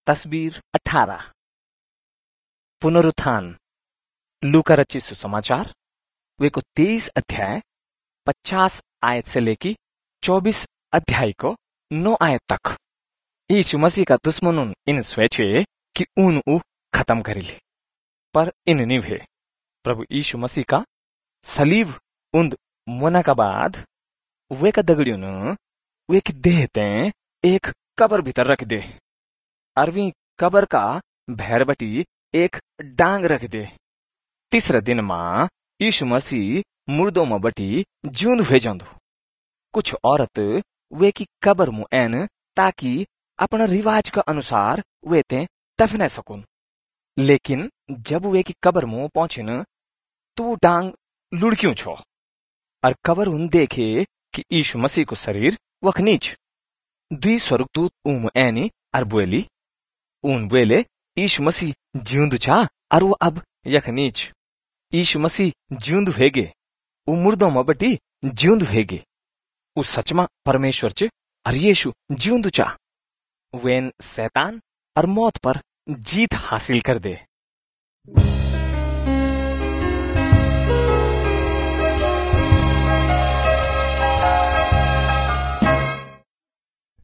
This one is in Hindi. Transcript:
तस्वीर 18 पुनरुत्थान लूका रचित सुसमाचार वे को 23 अध्याय 50 आयत से लेकर 24 अध्याय को 9 आयत तक। यीशु मसीह का दुश्मन इन स्वेच्छे कि ऊन ऊ खत्म करी ली, पर इन निभे प्रभु यीशु मसीह का सलीब उन्द मोना का बाद वे का दगड़ियों वे की देह ते एक कबर भीतर रख दे, अरवी कबर का भैर बटी एक डांग रख दे। तीसरे दिन मां यीशु मसीह मुर्दों में बटी जूंद हुए जंदु। कुछ औरत वे की कबर मुंह एन ताकि अपना रिवाज का अनुसार वे ते दफने सकुन, लेकिन जब वे की कबर मुंह पहुंचिन तो वो डांग लुढ़क्यों छो और कबर उन देखे कि यीशु मसीह को शरीर वख नीच। द्वि स्वर्गदूत ऊम एनी और बोली ऊन बोले यीशु मसीह जीउंद छा और वो अब यख नीच। यीशु मसीह जीउंद हेगे, वो मुर्दों में बटी जीउंद हेगे। उस सचमा परमेश्वर च और यीशु जीउंद चा। वेन शैतान और मौत पर जीत हासिल कर दे।